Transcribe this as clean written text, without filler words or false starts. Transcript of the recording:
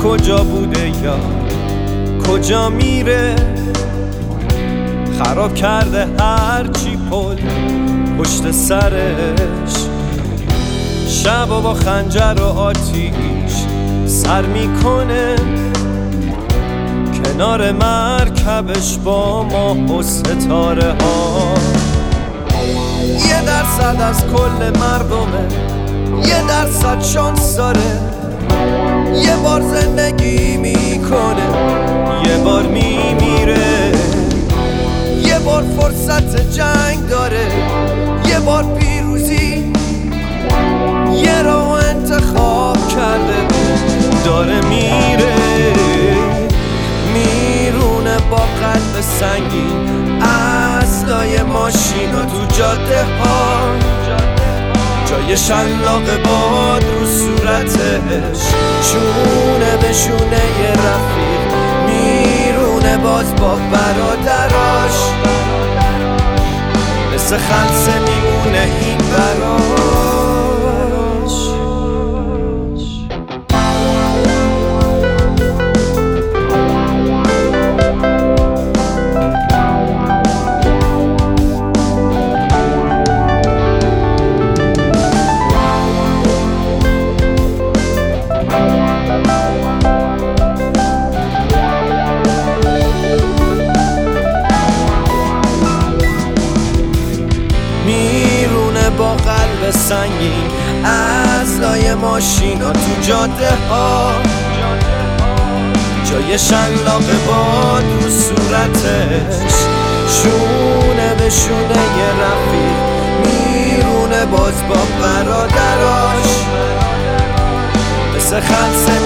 کجا بوده یا کجا میره، خراب کرده هرچی پل پشت سرش. شب و با خنجر و آتیش سر میکنه، کنار مرکبش با ماه و ستاره ها. 1% از کل مردمه، 1% شانس داره، یه بار زندگی میکنه، یه بار میمیره. یه بار فرصت جنگ داره، یه بار پیروزی، یه راه انتخاب کرده داره میره. میرونه با قلب سنگین اسلای ماشینا تو جاده ها، جای شلاق باد رو صورتش، شونه به شونه یه رفیق میرونه باز با برادراش. مثل خمسه میمونه این براش. میرونه با قلب سنگین اسلای ماشینا تو جاده ها، جای شلاق باد رو صورتش، شونه به شونه یه رفیق میرونه باز با برادراش. مثل خمسه